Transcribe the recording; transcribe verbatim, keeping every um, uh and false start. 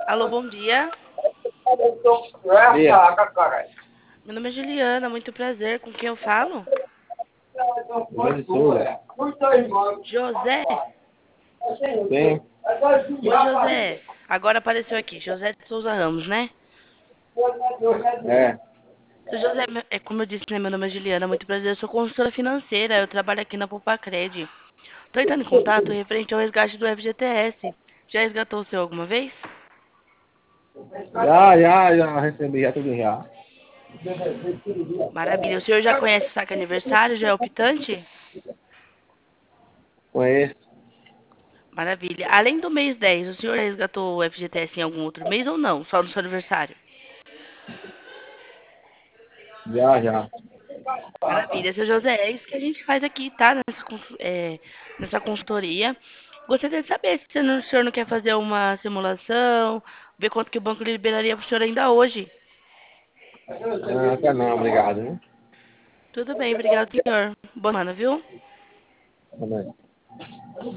Alô, bom dia. Dia. Meu nome é Juliana, muito prazer. Com quem eu falo? José de Souza. José? Sim. Oi, José. Agora apareceu aqui, José de Souza Ramos, né? É. Seu José, é como eu disse, né? Meu nome é Juliana, muito prazer. Eu sou consultora financeira, eu trabalho aqui na Popacred. Tô entrando em contato referente ao resgate do F G T S. Já resgatou o seu alguma vez? Já, já, já recebi, já tudo já. Maravilha. O senhor já conhece o saque aniversário? Já é optante? Conheço. Maravilha. Além do mês dez, o senhor já resgatou o F G T S em algum outro mês ou não? Só no seu aniversário? Já, já. Maravilha, seu José, é isso que a gente faz aqui, tá? Nessa, cons- é, nessa consultoria. Gostaria de saber se o senhor não o senhor não quer fazer uma simulação, ver quanto que o banco liberaria para o senhor ainda hoje. Ah, tá não, obrigado, né? Tudo bem, obrigado, senhor. Boa semana, viu? Também.